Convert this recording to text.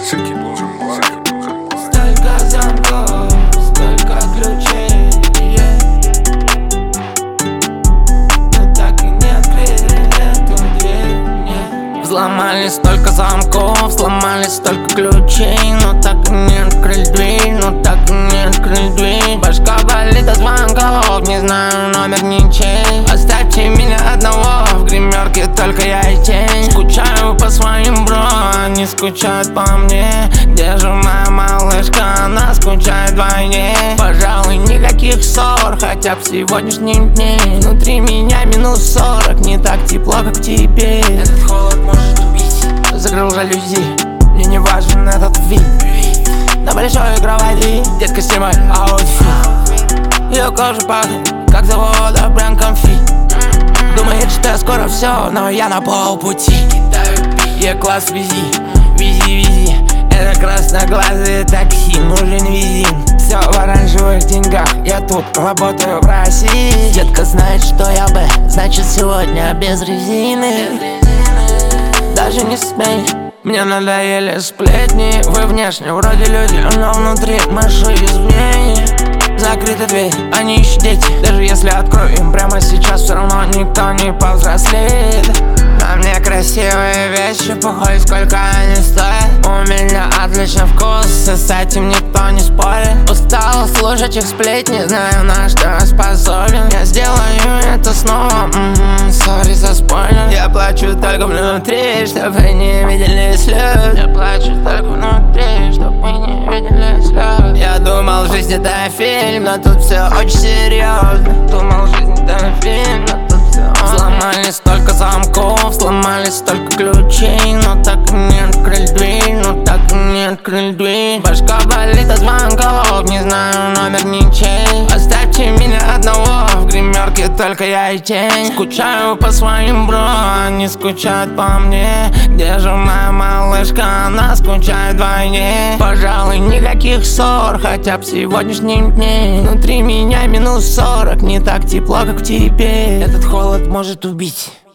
Всякий должен быть. Столько замков, столько ключей, но так и не открыли эту дверь, нет. Взломали столько замков, сломали столько ключей, но так и не открыли дверь, но так и не открыли дверь. Башка болит от звонков, не знаю номер ничей. Оставьте меня одного, в гримерке только я и тень. Скучаю по своим бро, они скучают по мне. Где же моя малышка, она скучает вдвойне. Пожалуй, никаких ссор, хотя бы в сегодняшнем дне. Внутри меня минус 40, не так тепло, как теперь. Этот холод может убить. Закрыл жалюзи, мне не важен этот вид. На большой кровати, детка, снимай аутфит. Ее кожа пахнет, как завода, прям конфи. Думает, что я скоро все, но я на полпути. Е-класс, вези, вези, вези. Это красноглазые такси, нужен визин. Все в оранжевых деньгах, я тут работаю в России. Детка знает, что я Б, значит сегодня без резины. Даже не смей, мне надоели сплетни. Вы внешне вроде люди, но внутри мыши извне. Закрыта дверь, они ищут дети. Даже если открою им прямо сейчас, все равно никто не повзрослеет. На мне красивые вещи, похуй сколько они стоят. У меня отличный вкус, и с этим никто не спорит. Устал слушать их сплетни, знаю, на что я способен. Я сделаю это снова, сори за спойлер. Я плачу только внутри, чтоб вы не видели слез. Я плачу только внутри, чтоб вы не видели слез. Я думал, жизнь это фильм, но тут все очень серьезно. Думал, жизнь это фильм, но тут все. Сломали столько замков, сломали столько ключей, но так и не открыли дверь, но так и не открыли дверь. Башка болит от звонков, не знаю номер ничей. Оставьте меня одного, в гримерке только я и тень. Скучаю по своим бро, они скучают по мне. Где же моя малышка, она скучает вдвойне. Пожалуй, никаких ссор, хотя бы в сегодняшнем дне. Внутри меня минус 40, не так тепло, как теперь. Этот холод может убить.